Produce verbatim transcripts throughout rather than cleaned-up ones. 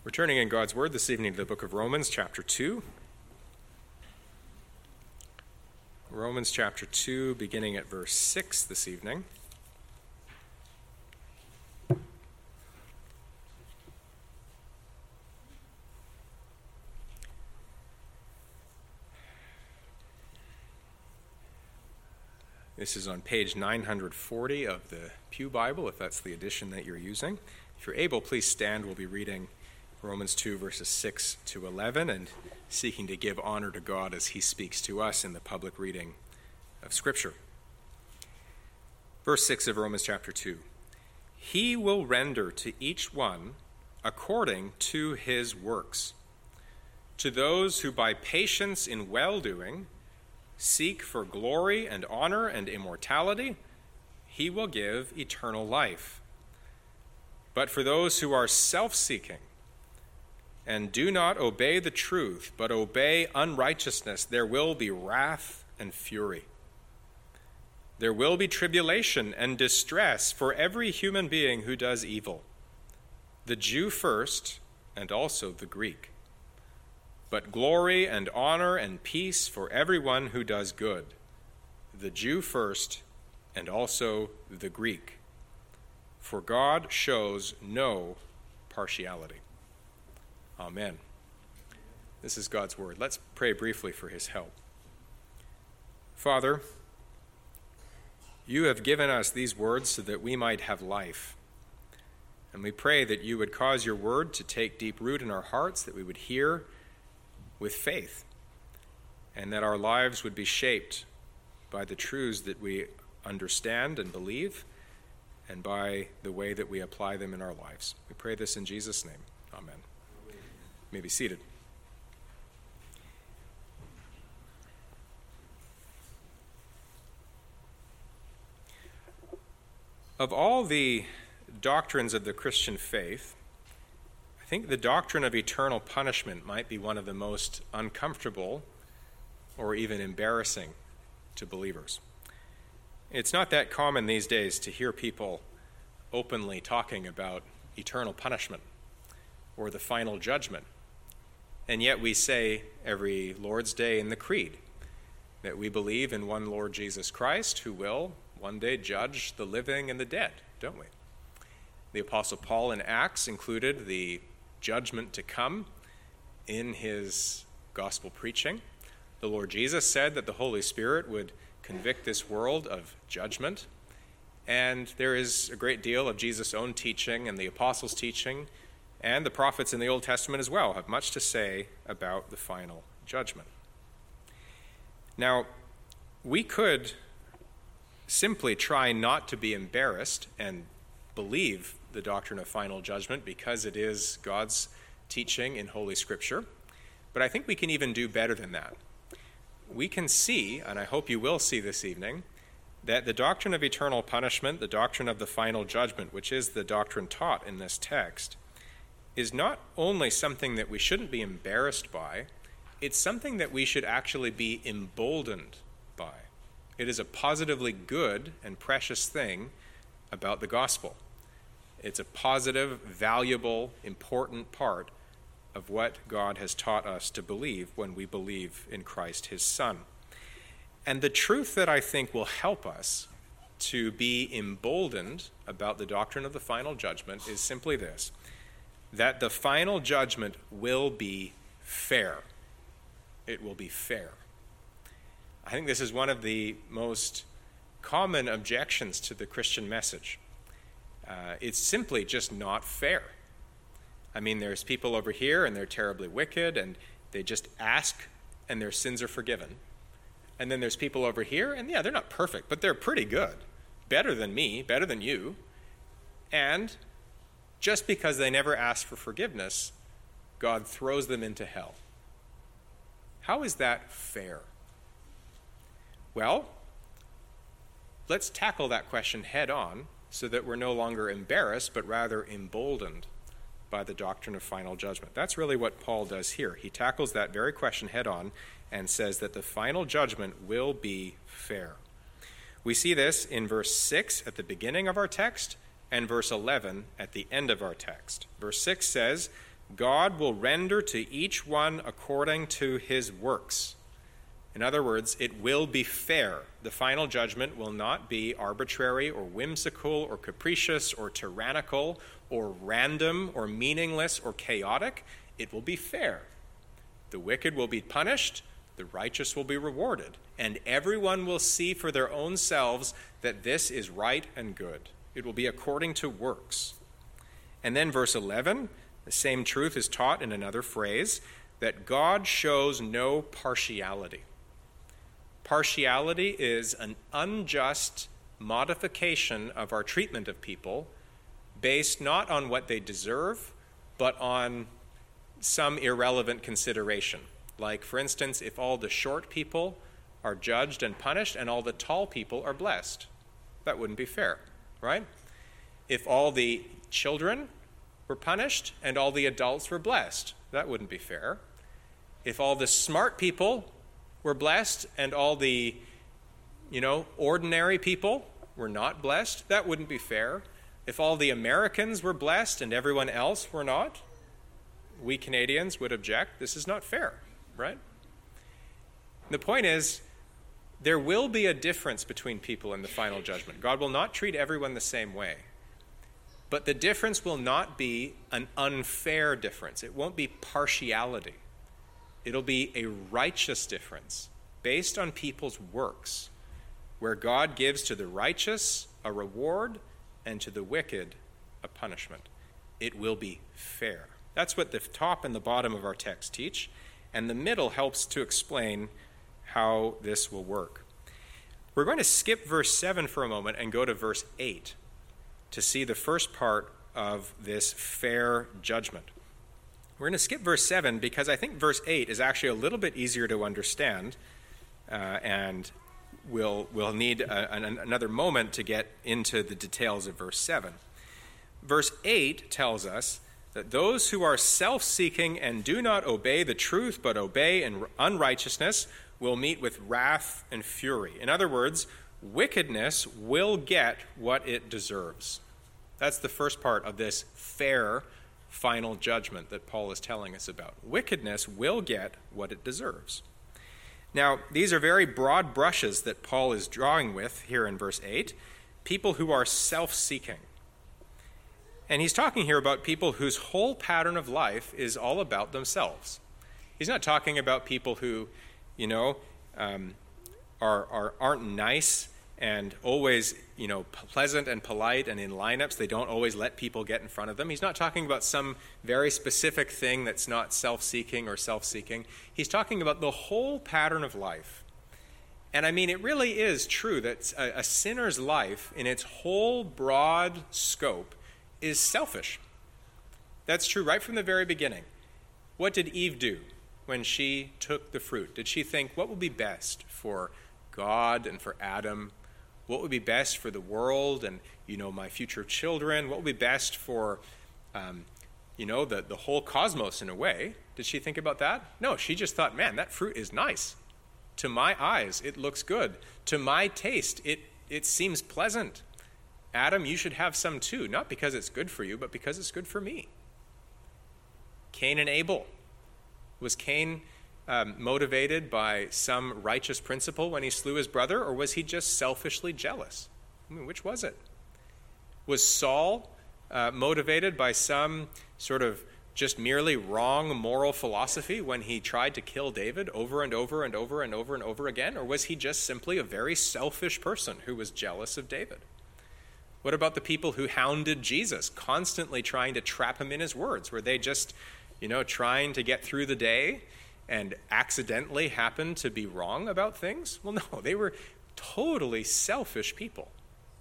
We're turning in God's Word this evening to the book of Romans, chapter two. Romans chapter two, beginning at verse six this evening. This is on page nine hundred forty of the Pew Bible, if that's the edition that you're using. If you're able, please stand. We'll be reading Romans two, verses six to eleven, and seeking to give honor to God as he speaks to us in the public reading of Scripture. Verse six of Romans chapter two. He will render to each one according to his works. To those who by patience in well-doing seek for glory and honor and immortality, he will give eternal life. But for those who are self-seeking and do not obey the truth, but obey unrighteousness, there will be wrath and fury. There will be tribulation and distress for every human being who does evil, the Jew first, and also the Greek. But glory and honor and peace for everyone who does good, the Jew first, and also the Greek. For God shows no partiality. Amen. This is God's word. Let's pray briefly for his help. Father, you have given us these words so that we might have life. And we pray that you would cause your word to take deep root in our hearts, that we would hear with faith, and that our lives would be shaped by the truths that we understand and believe, and by the way that we apply them in our lives. We pray this in Jesus' name. Amen. You may be seated. Of all the doctrines of the Christian faith, I think the doctrine of eternal punishment might be one of the most uncomfortable or even embarrassing to believers. It's not that common these days to hear people openly talking about eternal punishment or the final judgment. And yet we say every Lord's Day in the Creed that we believe in one Lord Jesus Christ who will one day judge the living and the dead, don't we? The Apostle Paul in Acts included the judgment to come in his gospel preaching. The Lord Jesus said that the Holy Spirit would convict this world of judgment. And there is a great deal of Jesus' own teaching and the apostles' teaching, and the prophets in the Old Testament as well have much to say about the final judgment. Now, we could simply try not to be embarrassed and believe the doctrine of final judgment because it is God's teaching in Holy Scripture, but I think we can even do better than that. We can see, and I hope you will see this evening, that the doctrine of eternal punishment, the doctrine of the final judgment, which is the doctrine taught in this text, is not only something that we shouldn't be embarrassed by, it's something that we should actually be emboldened by. It is a positively good and precious thing about the gospel. It's a positive, valuable, important part of what God has taught us to believe when we believe in Christ, his Son. And the truth that I think will help us to be emboldened about the doctrine of the final judgment is simply this, that the final judgment will be fair. It will be fair. I think this is one of the most common objections to the Christian message. Uh, it's simply just not fair. I mean, there's people over here and they're terribly wicked and they just ask and their sins are forgiven. And then there's people over here and yeah, they're not perfect, but they're pretty good. Better than me, better than you. And just because they never ask for forgiveness, God throws them into hell. How is that fair? Well, let's tackle that question head on so that we're no longer embarrassed, but rather emboldened by the doctrine of final judgment. That's really what Paul does here. He tackles that very question head on and says that the final judgment will be fair. We see this in verse six at the beginning of our text and verse eleven at the end of our text. Verse six says, God will render to each one according to his works. In other words, it will be fair. The final judgment will not be arbitrary or whimsical or capricious or tyrannical or random or meaningless or chaotic. It will be fair. The wicked will be punished, the righteous will be rewarded, and everyone will see for their own selves that this is right and good. It will be according to works. And then verse eleven, the same truth is taught in another phrase, that God shows no partiality. Partiality is an unjust modification of our treatment of people based not on what they deserve, but on some irrelevant consideration. Like, for instance, if all the short people are judged and punished and all the tall people are blessed, that wouldn't be fair, right? If all the children were punished and all the adults were blessed, that wouldn't be fair. If all the smart people were blessed and all the, you know, ordinary people were not blessed, that wouldn't be fair. If all the Americans were blessed and everyone else were not, we Canadians would object. This is not fair, right? The point is, there will be a difference between people in the final judgment. God will not treat everyone the same way. But the difference will not be an unfair difference. It won't be partiality. It'll be a righteous difference based on people's works, where God gives to the righteous a reward and to the wicked a punishment. It will be fair. That's what the top and the bottom of our text teach, and the middle helps to explain how this will work. We're going to skip verse seven for a moment and go to verse eight to see the first part of this fair judgment. We're going to skip verse seven because I think verse eight is actually a little bit easier to understand, uh, and we'll, we'll need a, an, another moment to get into the details of verse seven. Verse eight tells us that those who are self-seeking and do not obey the truth but obey in unrighteousness will meet with wrath and fury. In other words, wickedness will get what it deserves. That's the first part of this fair final judgment that Paul is telling us about. Wickedness will get what it deserves. Now, these are very broad brushes that Paul is drawing with here in verse eight. People who are self-seeking. And he's talking here about people whose whole pattern of life is all about themselves. He's not talking about people who, you know, um, are, are, aren't nice and always, you know, pleasant and polite and in lineups. They don't always let people get in front of them. He's not talking about some very specific thing that's not self-seeking or self-seeking. He's talking about the whole pattern of life. And I mean, it really is true that a, a sinner's life in its whole broad scope is selfish. That's true right from the very beginning. What did Eve do when she took the fruit? Did she think, what would be best for God and for Adam? What would be best for the world and, you know, my future children? What would be best for, um, you know, the, the whole cosmos in a way? Did she think about that? No, she just thought, man, that fruit is nice. To my eyes, it looks good. To my taste, it, it seems pleasant. Adam, you should have some too, not because it's good for you, but because it's good for me. Cain and Abel. Was Cain um, motivated by some righteous principle when he slew his brother, or was he just selfishly jealous? I mean, which was it? Was Saul uh, motivated by some sort of just merely wrong moral philosophy when he tried to kill David over and over and over and over and over again? Or was he just simply a very selfish person who was jealous of David? What about the people who hounded Jesus, constantly trying to trap him in his words? Were they just, you know, trying to get through the day and accidentally happened to be wrong about things? Well, no, they were totally selfish people.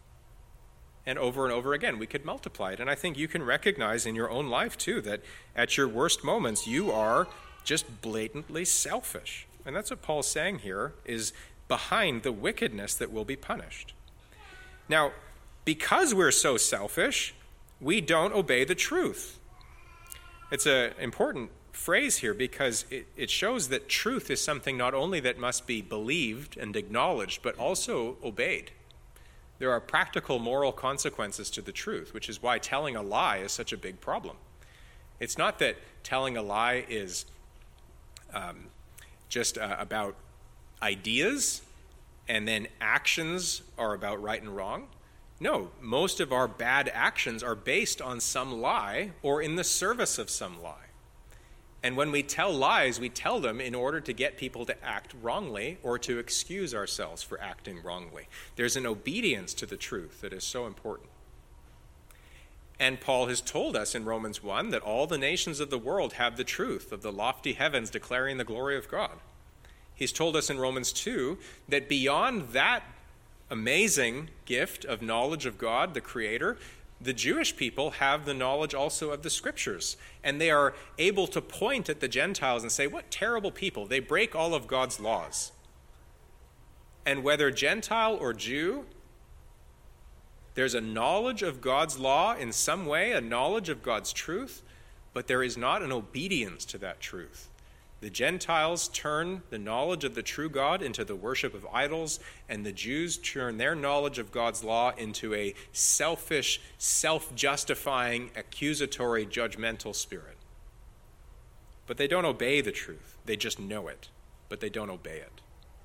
And over and over again, we could multiply it. And I think you can recognize in your own life, too, that at your worst moments, you are just blatantly selfish. And that's what Paul's saying here is behind the wickedness that will be punished. Now, because we're so selfish, we don't obey the truth. It's an important phrase here because it, it shows that truth is something not only that must be believed and acknowledged, but also obeyed. There are practical moral consequences to the truth, which is why telling a lie is such a big problem. It's not that telling a lie is um, just uh, about ideas and then actions are about right and wrong. No, most of our bad actions are based on some lie or in the service of some lie. And when we tell lies, we tell them in order to get people to act wrongly or to excuse ourselves for acting wrongly. There's an obedience to the truth that is so important. And Paul has told us in Romans one that all the nations of the world have the truth of the lofty heavens declaring the glory of God. He's told us in Romans two that beyond that amazing gift of knowledge of God, the Creator, the Jewish people have the knowledge also of the Scriptures, and they are able to point at the Gentiles and say, what terrible people, they break all of God's laws. And whether Gentile or Jew, there's a knowledge of God's law in some way, a knowledge of God's truth, but there is not an obedience to that truth. The Gentiles turn the knowledge of the true God into the worship of idols, and the Jews turn their knowledge of God's law into a selfish, self-justifying, accusatory, judgmental spirit. But they don't obey the truth. They just know it, but they don't obey it.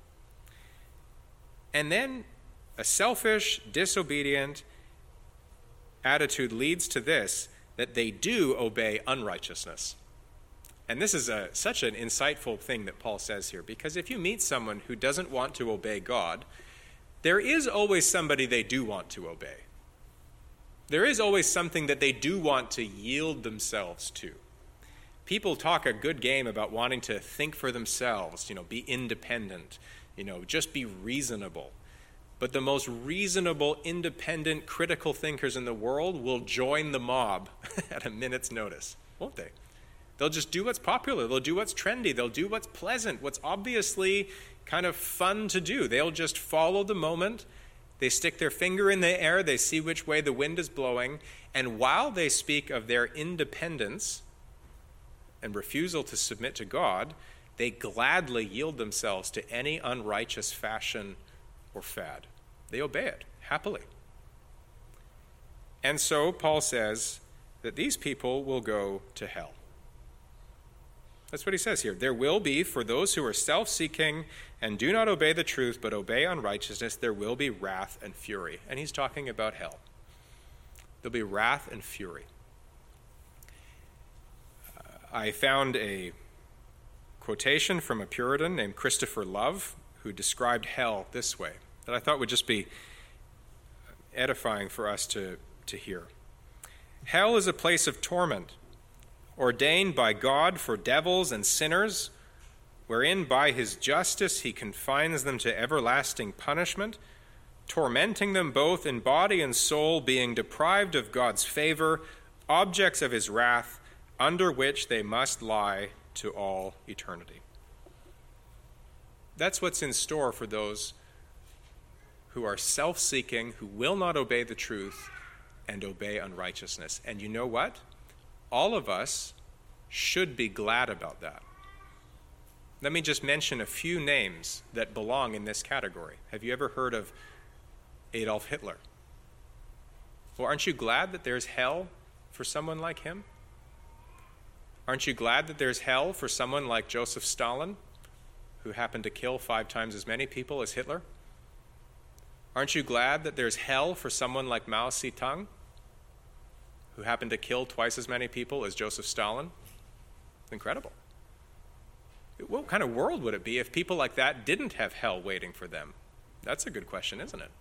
And then a selfish, disobedient attitude leads to this, that they do obey unrighteousness. And this is a, such an insightful thing that Paul says here, because if you meet someone who doesn't want to obey God, there is always somebody they do want to obey. There is always something that they do want to yield themselves to. People talk a good game about wanting to think for themselves, you know, be independent, you know, just be reasonable. But the most reasonable, independent, critical thinkers in the world will join the mob at a minute's notice, won't they? They'll just do what's popular. They'll do what's trendy. They'll do what's pleasant, what's obviously kind of fun to do. They'll just follow the moment. They stick their finger in the air. They see which way the wind is blowing. And while they speak of their independence and refusal to submit to God, they gladly yield themselves to any unrighteous fashion or fad. They obey it happily. And so Paul says that these people will go to hell. That's what he says here. There will be, for those who are self-seeking and do not obey the truth but obey unrighteousness, there will be wrath and fury. And he's talking about hell. There'll be wrath and fury. Uh, I found a quotation from a Puritan named Christopher Love who described hell this way that I thought would just be edifying for us to, to hear. Hell is a place of torment, ordained by God for devils and sinners, wherein by his justice he confines them to everlasting punishment, tormenting them both in body and soul, being deprived of God's favor, objects of his wrath, under which they must lie to all eternity. That's what's in store for those who are self-seeking, who will not obey the truth and obey unrighteousness. And you know what? All of us should be glad about that. Let me just mention a few names that belong in this category. Have you ever heard of Adolf Hitler? Well, aren't you glad that there's hell for someone like him? Aren't you glad that there's hell for someone like Joseph Stalin, who happened to kill five times as many people as Hitler? Aren't you glad that there's hell for someone like Mao Zedong, who happened to kill twice as many people as Joseph Stalin? Incredible. What kind of world would it be if people like that didn't have hell waiting for them? That's a good question, isn't it?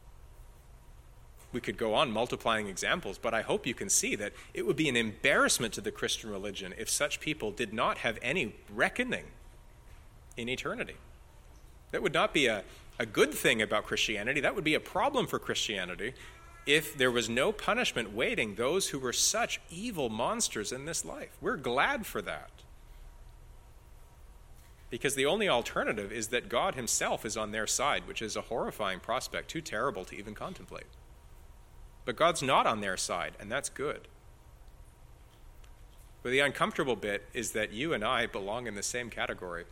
We could go on multiplying examples, but I hope you can see that it would be an embarrassment to the Christian religion if such people did not have any reckoning in eternity. That would not be a, a good thing about Christianity. That would be a problem for Christianity if there was no punishment waiting those who were such evil monsters in this life. We're glad for that. Because the only alternative is that God himself is on their side, which is a horrifying prospect, too terrible to even contemplate. But God's not on their side, and that's good. But the uncomfortable bit is that you and I belong in the same category.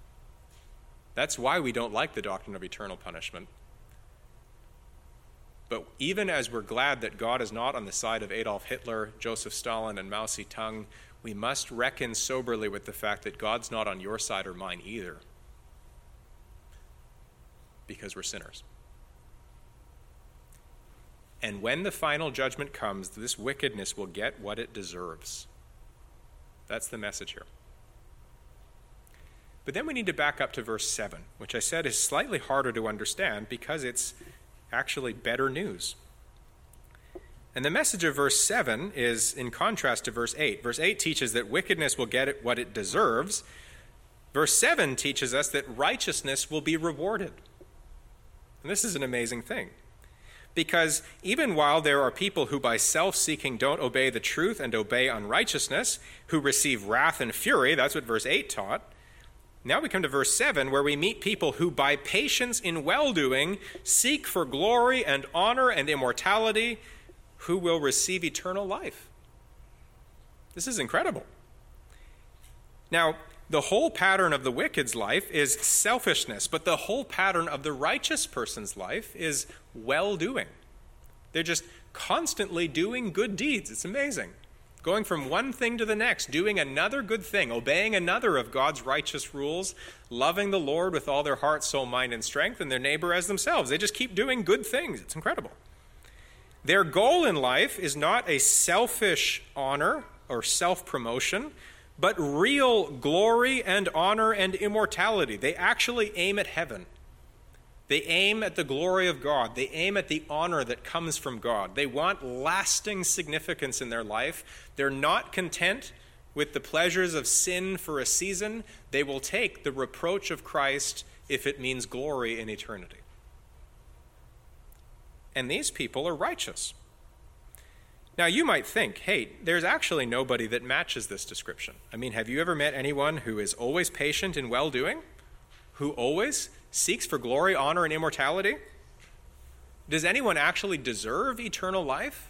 That's why we don't like the doctrine of eternal punishment. But even as we're glad that God is not on the side of Adolf Hitler, Joseph Stalin, and Mao Zedong, we must reckon soberly with the fact that God's not on your side or mine either, because we're sinners. And when the final judgment comes, this wickedness will get what it deserves. That's the message here. But then we need to back up to verse seven, which I said is slightly harder to understand because it's actually better news. And the message of verse seven is in contrast to verse eight. Verse eight teaches that wickedness will get it what it deserves. Verse seven teaches us that righteousness will be rewarded. And this is an amazing thing. Because even while there are people who by self-seeking don't obey the truth and obey unrighteousness, who receive wrath and fury, that's what verse eight taught, now we come to verse seven, where we meet people who by patience in well-doing seek for glory and honor and immortality, who will receive eternal life. This is incredible. Now, the whole pattern of the wicked's life is selfishness, but the whole pattern of the righteous person's life is well-doing. They're just constantly doing good deeds. It's amazing. Going from one thing to the next, doing another good thing, obeying another of God's righteous rules, loving the Lord with all their heart, soul, mind, and strength, and their neighbor as themselves. They just keep doing good things. It's incredible. Their goal in life is not a selfish honor or self-promotion, but real glory and honor and immortality. They actually aim at heaven. They aim at the glory of God. They aim at the honor that comes from God. They want lasting significance in their life. They're not content with the pleasures of sin for a season. They will take the reproach of Christ if it means glory in eternity. And these people are righteous. Now, you might think, hey, there's actually nobody that matches this description. I mean, have you ever met anyone who is always patient in well-doing? Who always seeks for glory, honor, and immortality? Does anyone actually deserve eternal life?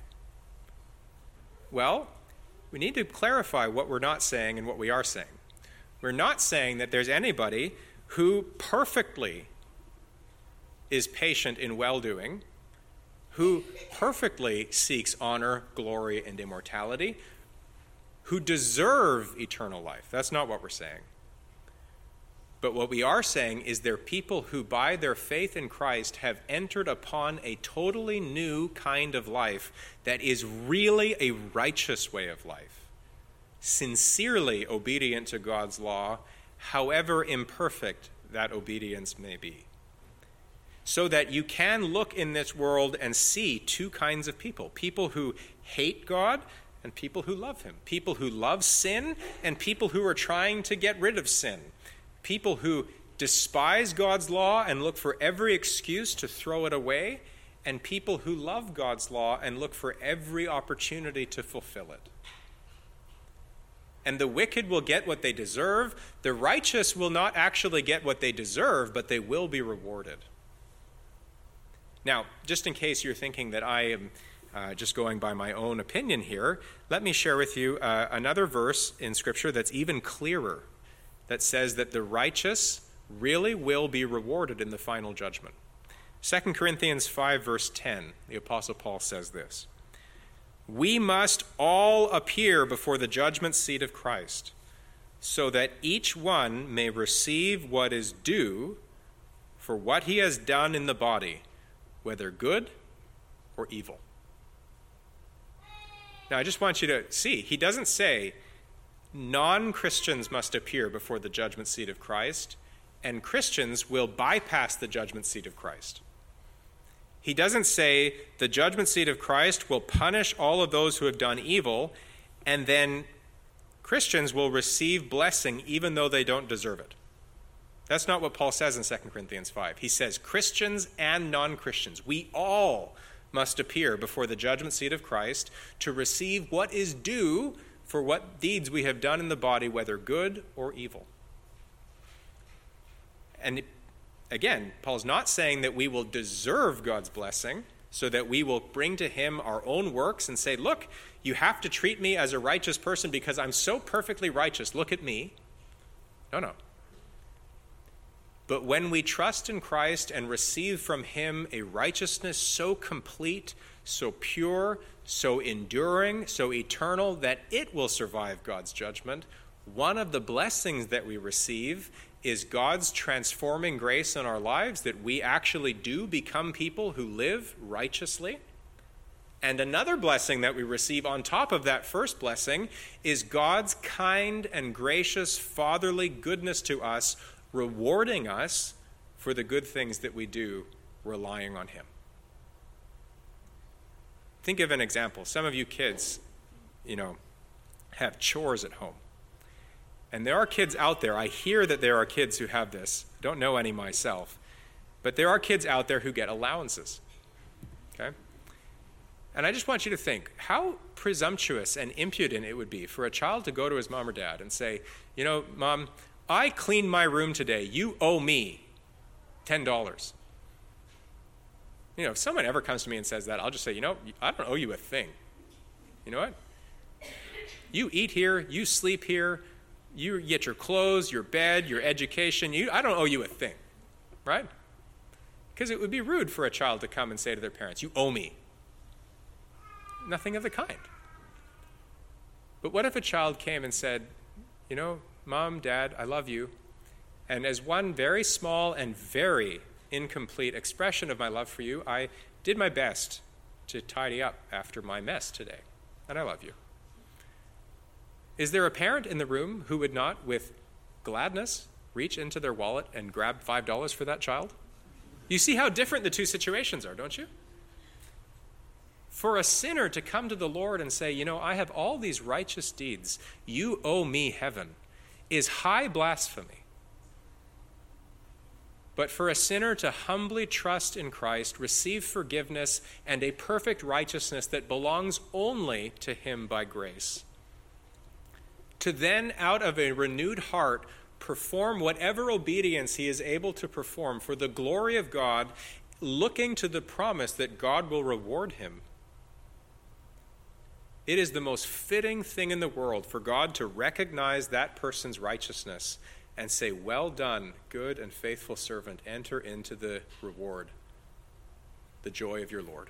Well, we need to clarify what we're not saying and what we are saying. We're not saying that there's anybody who perfectly is patient in well-doing, who perfectly seeks honor, glory, and immortality, who deserve eternal life. That's not what we're saying. But what we are saying is they're people who, by their faith in Christ, have entered upon a totally new kind of life that is really a righteous way of life, sincerely obedient to God's law, however imperfect that obedience may be. So that you can look in this world and see two kinds of people, people who hate God and people who love him, people who love sin and people who are trying to get rid of sin. People who despise God's law and look for every excuse to throw it away, and people who love God's law and look for every opportunity to fulfill it. And the wicked will get what they deserve. The righteous will not actually get what they deserve, but they will be rewarded. Now, just in case you're thinking that I am uh, just going by my own opinion here, let me share with you uh, another verse in Scripture that's even clearer, that says that the righteous really will be rewarded in the final judgment. Second Corinthians five, verse ten, the Apostle Paul says this: "We must all appear before the judgment seat of Christ, so that each one may receive what is due for what he has done in the body, whether good or evil." Now, I just want you to see, he doesn't say non-Christians must appear before the judgment seat of Christ, and Christians will bypass the judgment seat of Christ. He doesn't say the judgment seat of Christ will punish all of those who have done evil, and then Christians will receive blessing even though they don't deserve it. That's not what Paul says in Second Corinthians five. He says Christians and non-Christians, we all must appear before the judgment seat of Christ to receive what is due for what deeds we have done in the body, whether good or evil. And again, Paul's not saying that we will deserve God's blessing so that we will bring to him our own works and say, look, you have to treat me as a righteous person because I'm so perfectly righteous. Look at me. No, no. But when we trust in Christ and receive from him a righteousness so complete, so pure, so enduring, so eternal that it will survive God's judgment, one of the blessings that we receive is God's transforming grace in our lives, that we actually do become people who live righteously. And another blessing that we receive on top of that first blessing is God's kind and gracious fatherly goodness to us, rewarding us for the good things that we do, relying on him. Think of an example. Some of you kids, you know, have chores at home. And there are kids out there, I hear that there are kids who have this. I don't know any myself. But there are kids out there who get allowances. Okay? And I just want you to think how presumptuous and impudent it would be for a child to go to his mom or dad and say, you know, Mom, I cleaned my room today. You owe me ten dollars. You know, if someone ever comes to me and says that, I'll just say, you know, I don't owe you a thing. You know what? You eat here, you sleep here, you get your clothes, your bed, your education. You, I don't owe you a thing, right? Because it would be rude for a child to come and say to their parents, you owe me. Nothing of the kind. But what if a child came and said, you know, Mom, Dad, I love you. And as one very small and very incomplete expression of my love for you, I did my best to tidy up after my mess today. And I love you. Is there a parent in the room who would not, with gladness, reach into their wallet and grab five dollars for that child? You see how different the two situations are, don't you? For a sinner to come to the Lord and say, you know, I have all these righteous deeds, you owe me heaven, is high blasphemy. But for a sinner to humbly trust in Christ, receive forgiveness and a perfect righteousness that belongs only to him by grace, to then, out of a renewed heart, perform whatever obedience he is able to perform for the glory of God, looking to the promise that God will reward him. It is the most fitting thing in the world for God to recognize that person's righteousness and say, well done, good and faithful servant, enter into the reward, the joy of your Lord.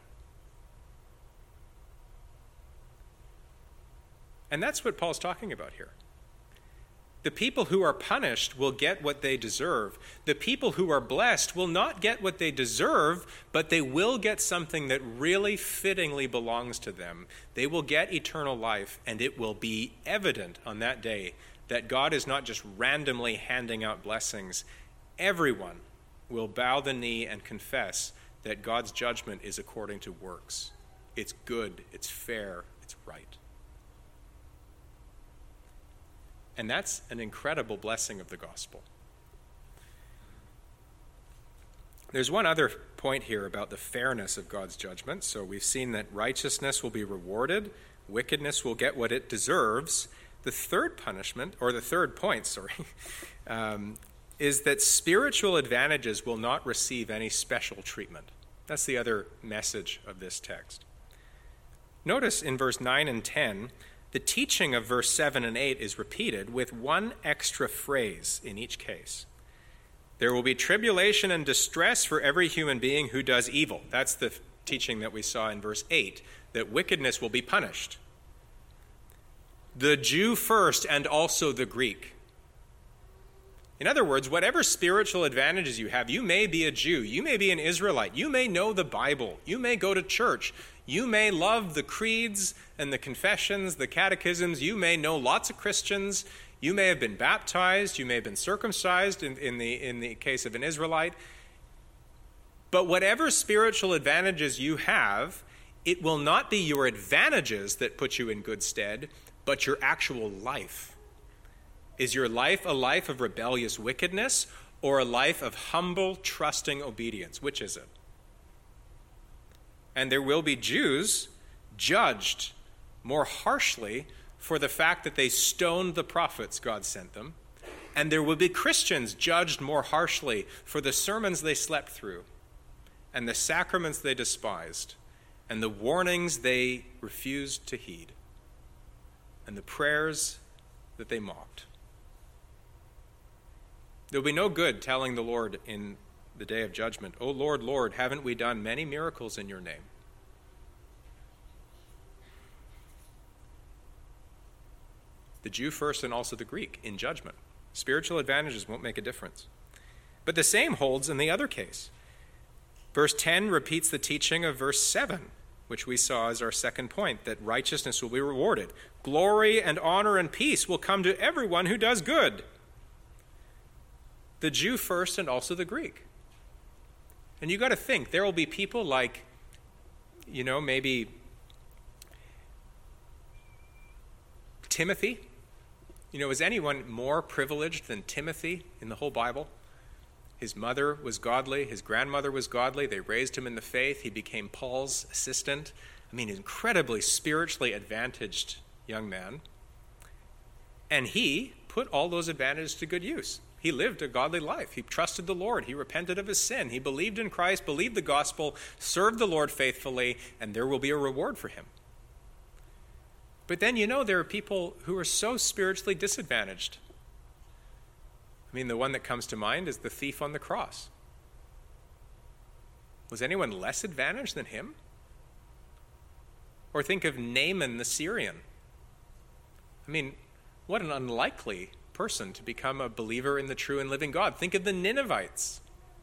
And that's what Paul's talking about here. The people who are punished will get what they deserve. The people who are blessed will not get what they deserve, but they will get something that really fittingly belongs to them. They will get eternal life, and it will be evident on that day that God is not just randomly handing out blessings. Everyone will bow the knee and confess that God's judgment is according to works. It's good, it's fair, it's right. And that's an incredible blessing of the gospel. There's one other point here about the fairness of God's judgment. So we've seen that righteousness will be rewarded, wickedness will get what it deserves. The third punishment, or the third point, sorry, um, is that spiritual advantages will not receive any special treatment. That's the other message of this text. Notice in verse nine and ten, the teaching of verse seven and eight is repeated with one extra phrase in each case. There will be tribulation and distress for every human being who does evil. That's the teaching that we saw in verse eight, that wickedness will be punished. The Jew first and also the Greek. In other words, whatever spiritual advantages you have, you may be a Jew, you may be an Israelite, you may know the Bible, you may go to church, you may love the creeds and the confessions, the catechisms, you may know lots of Christians, you may have been baptized, you may have been circumcised in, in, the, in the case of an Israelite. But whatever spiritual advantages you have, it will not be your advantages that put you in good stead, but your actual life. Is your life a life of rebellious wickedness or a life of humble, trusting obedience? Which is it? And there will be Jews judged more harshly for the fact that they stoned the prophets God sent them. And there will be Christians judged more harshly for the sermons they slept through and the sacraments they despised and the warnings they refused to heed and the prayers that they mocked. There'll be no good telling the Lord in the day of judgment, "O Lord, Lord, haven't we done many miracles in your name?" The Jew first and also the Greek in judgment. Spiritual advantages won't make a difference. But the same holds in the other case. Verse ten repeats the teaching of verse seven, which we saw as our second point, that righteousness will be rewarded. Glory and honor and peace will come to everyone who does good. The Jew first and also the Greek. And you got to think, there will be people like, you know, maybe Timothy. You know, is anyone more privileged than Timothy in the whole Bible? His mother was godly. His grandmother was godly. They raised him in the faith. He became Paul's assistant. I mean, incredibly spiritually advantaged young man. And he put all those advantages to good use. He lived a godly life. He trusted the Lord. He repented of his sin. He believed in Christ, believed the gospel, served the Lord faithfully, and there will be a reward for him. But then, you know, there are people who are so spiritually disadvantaged. I mean, the one that comes to mind is the thief on the cross. Was anyone less advantaged than him? Or think of Naaman the Syrian. I mean, what an unlikely person to become a believer in the true and living God. Think of the Ninevites.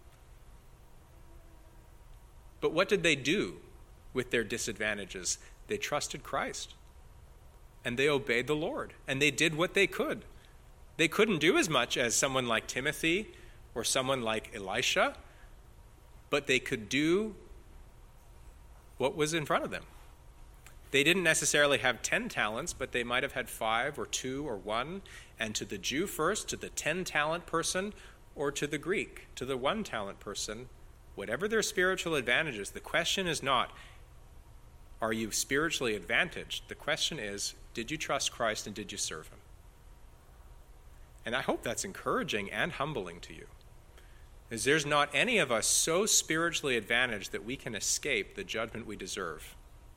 But what did they do with their disadvantages? They trusted Christ. And they obeyed the Lord. And they did what they could. They couldn't do as much as someone like Timothy or someone like Elisha, but they could do what was in front of them. They didn't necessarily have ten talents, but they might have had five or two or one. And to the Jew first, to the ten-talent person, or to the Greek, to the one-talent person, whatever their spiritual advantages, the question is not, are you spiritually advantaged? The question is, did you trust Christ and did you serve him? And I hope that's encouraging and humbling to you. Because there's not any of us so spiritually advantaged that we can escape the judgment we deserve.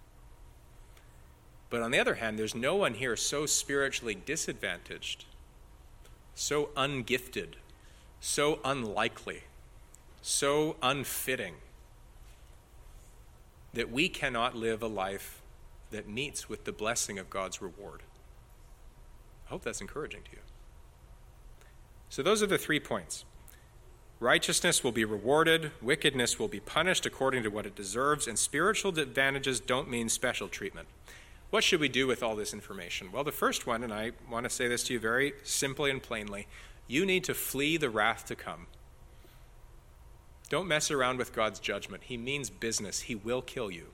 But on the other hand, there's no one here so spiritually disadvantaged, so ungifted, so unlikely, so unfitting, that we cannot live a life that meets with the blessing of God's reward. I hope that's encouraging to you. So those are the three points. Righteousness will be rewarded, wickedness will be punished according to what it deserves, and spiritual advantages don't mean special treatment. What should we do with all this information? Well, the first one, and I want to say this to you very simply and plainly, you need to flee the wrath to come. Don't mess around with God's judgment. He means business. He will kill you.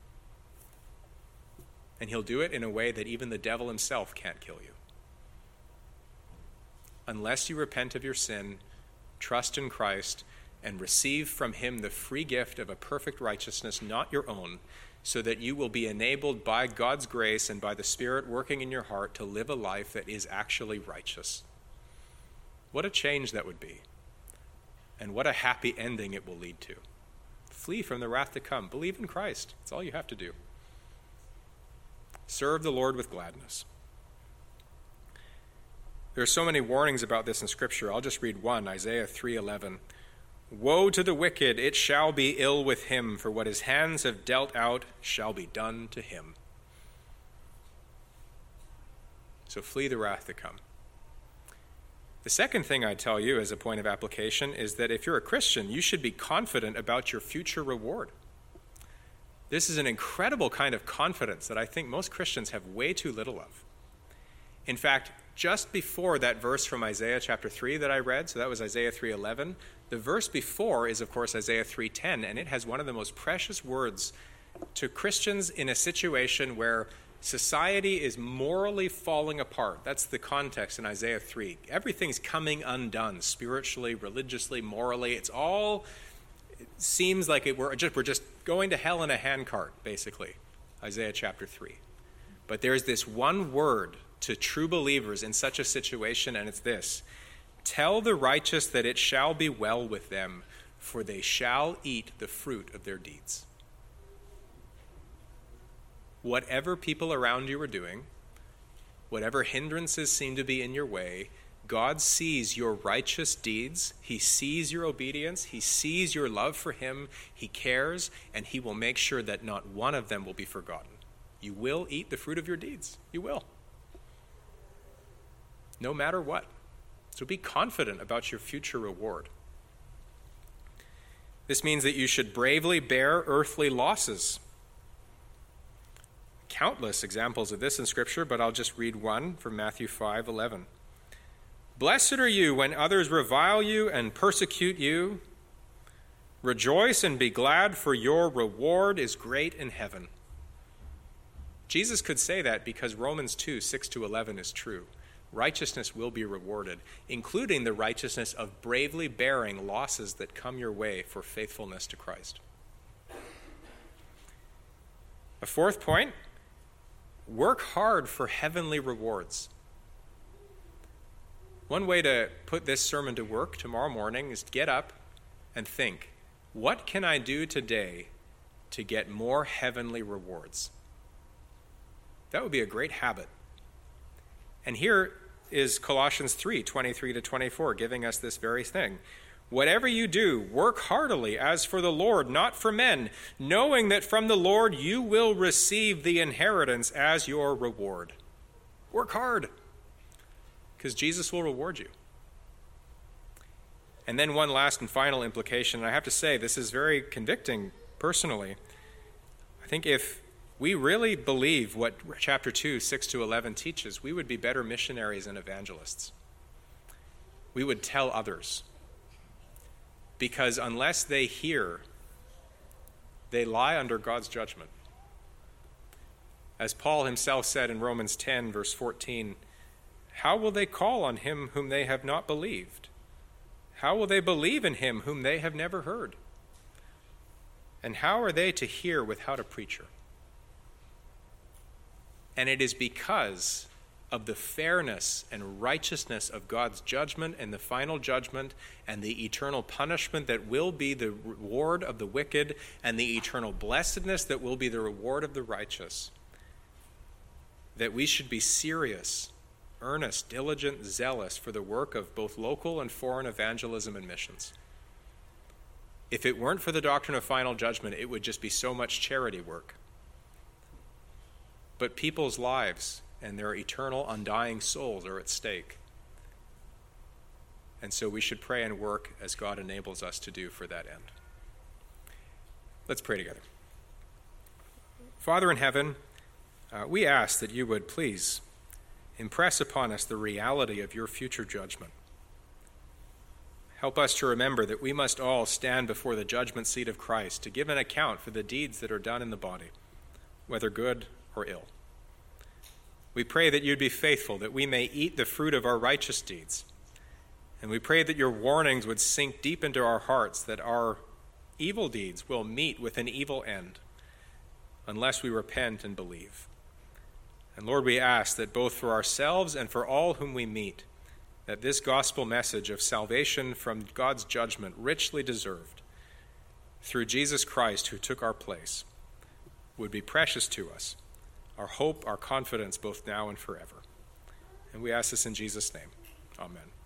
And he'll do it in a way that even the devil himself can't kill you. Unless you repent of your sin, trust in Christ, and receive from him the free gift of a perfect righteousness, not your own, so that you will be enabled by God's grace and by the Spirit working in your heart to live a life that is actually righteous. What a change that would be. And what a happy ending it will lead to. Flee from the wrath to come. Believe in Christ. That's all you have to do. Serve the Lord with gladness. There are so many warnings about this in Scripture. I'll just read one, Isaiah three eleven. Woe to the wicked, it shall be ill with him, for what his hands have dealt out shall be done to him. So flee the wrath to come. The second thing I tell you as a point of application is that if you're a Christian, you should be confident about your future reward. This is an incredible kind of confidence that I think most Christians have way too little of. In fact, just before that verse from Isaiah chapter three that I read, so that was Isaiah three eleven, the verse before is, of course, Isaiah three ten, and it has one of the most precious words to Christians in a situation where society is morally falling apart. That's the context in Isaiah three. Everything's coming undone, spiritually, religiously, morally. It's all, it seems like it, we're, just, we're just going to hell in a handcart, basically, Isaiah chapter three. But there's this one word to true believers in such a situation, and it's this: tell the righteous that it shall be well with them, for they shall eat the fruit of their deeds. Whatever people around you are doing, whatever hindrances seem to be in your way, God sees your righteous deeds. He sees your obedience. He sees your love for him. He cares, and he will make sure that not one of them will be forgotten. You will eat the fruit of your deeds. You will. No matter what. So be confident about your future reward. This means that you should bravely bear earthly losses. Countless examples of this in Scripture, but I'll just read one from Matthew five eleven. Blessed are you when others revile you and persecute you. Rejoice and be glad, for your reward is great in heaven. Jesus could say that because Romans two six to eleven is true. Righteousness will be rewarded, including the righteousness of bravely bearing losses that come your way for faithfulness to Christ. A fourth point, work hard for heavenly rewards. One way to put this sermon to work tomorrow morning is to get up and think, what can I do today to get more heavenly rewards? That would be a great habit. And here is Colossians three twenty-three to twenty-four, giving us this very thing. Whatever you do, work heartily as for the Lord, not for men, knowing that from the Lord you will receive the inheritance as your reward. Work hard, because Jesus will reward you. And then one last and final implication, and I have to say this is very convicting personally. I think if we really believe what chapter two, six to eleven teaches, we would be better missionaries and evangelists. We would tell others. Because unless they hear, they lie under God's judgment. As Paul himself said in Romans ten, verse fourteen, how will they call on him whom they have not believed? How will they believe in him whom they have never heard? And how are they to hear without a preacher? And it is because of the fairness and righteousness of God's judgment and the final judgment and the eternal punishment that will be the reward of the wicked and the eternal blessedness that will be the reward of the righteous, that we should be serious, earnest, diligent, zealous for the work of both local and foreign evangelism and missions. If it weren't for the doctrine of final judgment, it would just be so much charity work. But people's lives and their eternal undying souls are at stake. And so we should pray and work as God enables us to do for that end. Let's pray together. Father in heaven, uh, we ask that you would please impress upon us the reality of your future judgment. Help us to remember that we must all stand before the judgment seat of Christ to give an account for the deeds that are done in the body, whether good or ill. We pray that you'd be faithful, that we may eat the fruit of our righteous deeds. And we pray that your warnings would sink deep into our hearts, that our evil deeds will meet with an evil end unless we repent and believe. And Lord, we ask that both for ourselves and for all whom we meet, that this gospel message of salvation from God's judgment, richly deserved, through Jesus Christ who took our place, would be precious to us, our hope, our confidence, both now and forever. And we ask this in Jesus' name. Amen.